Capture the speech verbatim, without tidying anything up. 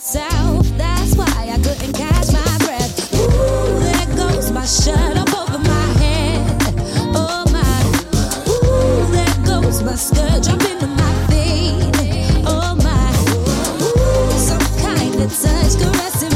south. That's why I couldn't catch my breath. Ooh, there goes my shirt up over my head. Oh my. Ooh, there goes my skirt jumping to my feet. Oh my. Ooh, some kind of touch caressing